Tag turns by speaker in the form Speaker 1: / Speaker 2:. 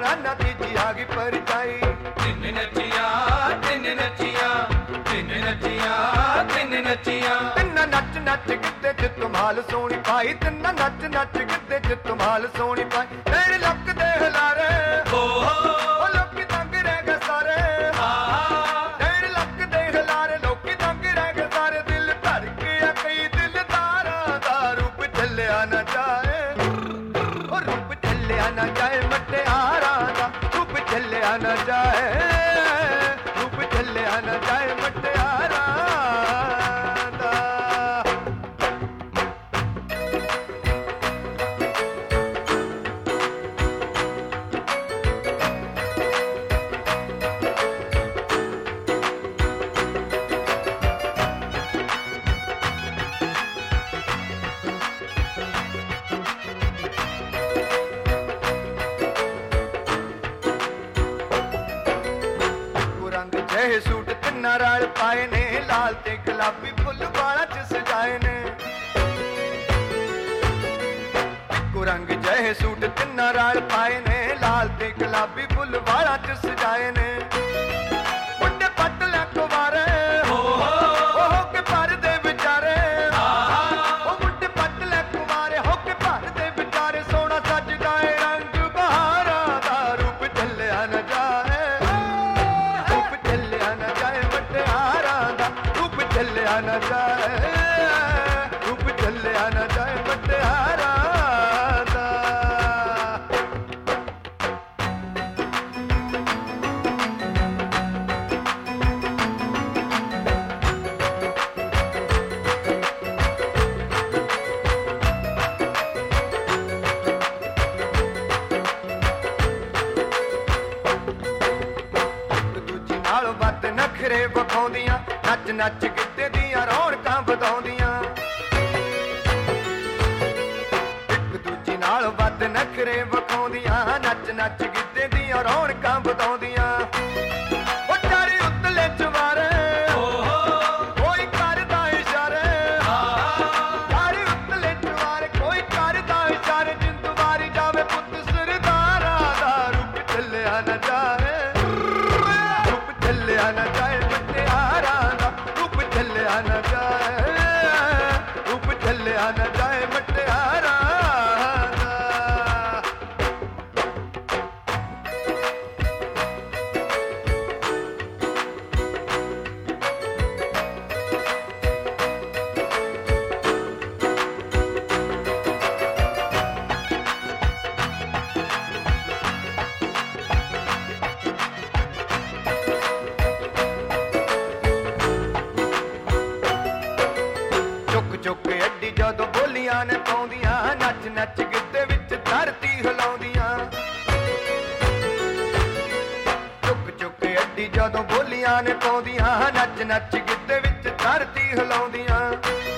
Speaker 1: सालाना तीजी आ गई परछाई।
Speaker 2: तिन नचिया तिन नचिया तिन नचिया तिन नचिया।
Speaker 1: तिन्ना नच नच गिद्धे च धमाल सोहनी पाई, तिन्ना नच नच गिद्धे च धमाल सोहनी पाई। तेरे लक दे हिलारे
Speaker 2: ओ
Speaker 1: लोकी दंग रह गए सारे, तेरे लक दे हिलारे लोकी दंग रह गए सारे। दिल धर के कई दिलदारा दा रूप झल्लिया ना जाए, ओ रूप झल्लिया ना जाए मटियारा दा रूप झल्लिया ना जाए, रूप झल्लिया ना जाए मटियारा दा। ਇਹ ਸੂਟ ਤਿੰਨਾਂ ਰਲ ਪਾਏ ਨੇ, ਲਾਲ ਤੇ ਗੁਲਾਬੀ ਫੁੱਲ ਵਾਲਾਂ ਚ ਸਜਾਏ ਨੇ। ਇੱਕੋ ਰੰਗ ਜਿਹੇ ਸੂਟ ਤਿੰਨਾਂ ਰਲ ਪਾਏ ਨੇ, ਲਾਲ ਤੇ ਗੁਲਾਬੀ ਫੁੱਲ ਵਾਲਾਂ ਚ ਸਜਾਏ ਨੇ। ਮੁੰਡੇ ਪੱਟ ਲੈ ਕੁਵਾਰੇ ਹੋ ਕੇ ਭਰਦੇ ਵਿਚਾਰੇ, ਉਹ ਮੁੰਡੇ ਪੱਟ ਲੈ ਕੁਵਾਰੇ ਹੋ ਕੇ ਭਰਦੇ ਵਿਚਾਰੇ। ਸੋਹਣਾ ਸੱਜਦਾ ਏ ਰੰਗ ਬਹਾਰਾਂ ਦਾ ਰੂਪ ਝੱਲਿਆ ਨਾ ਜਾਏ, झल्लिया न जाए, रूप झल्लिया न जाए मटियारा दा। दूजी नाल वध नखरे विखाउंदियां, नच नच गिद्धे दियां रौनकां ਵਧਾਉਂਦੀਆਂ। ਇੱਕ ਦੂਜੀ ਨਾਲ ਵੱਧ ਨਖਰੇ ਵਿਖਾਉਂਦੀਆਂ, ਨੱਚ ਨੱਚ ਗਿੱਧੇ ਦੀਆਂ ਰੌਣਕਾਂ ਵਧਾਉਂਦੀਆਂ। ਉਹ ਚਾਰੇ ਉੱਤਲੇ ਚਵਾਰੇ ਕੋਈ ਕਰਦਾ ਇਸ਼ਾਰੇ, ਚਾਰੇ ਉੱਤਲੇ ਚਵਾਰੇ ਕੋਈ ਕਰਦਾ ਇਸ਼ਾਰੇ। ਜਿੰਦ ਵਾਰੀ ਜਾਵੇ ਪੁੱਤ ਸਰਦਾਰਾਂ ਦਾ ਰੂਪ ਝੱਲਿਆ ਨਾ ਜਾਏ, ਰੂਪ ਝੱਲਿਆ ਨਾ ਜਾਏ ਮਟਿਆਰਾਂ ਦਾ ਰੂਪ ਝੱਲਿਆ ਨਾ ਜਾਏ, ਰੂਪ ਝੱਲਿਆ ਨਾ ਜਾਏ ਮਟਿਆਰਾਂ ਦਾ। ਚੁੱਕ ਅੱਡੀ ਜਦੋਂ ਬੋਲੀਆਂ ਨੇ ਪਾਉਂਦੀਆਂ, ਨੱਚ ਨੱਚ ਗਿੱਧੇ ਵਿੱਚ ਧਰਤੀ ਹਿਲਾਉਂਦੀਆਂ। ਚੁੱਕ ਚੁੱਕ ਅੱਡੀ ਜਦੋਂ ਬੋਲੀਆਂ ਨੇ ਪਾਉਂਦੀਆਂ, ਨੱਚ ਨੱਚ ਗਿੱਧੇ ਵਿੱਚ ਧਰਤੀ ਹਿਲਾਉਂਦੀਆਂ।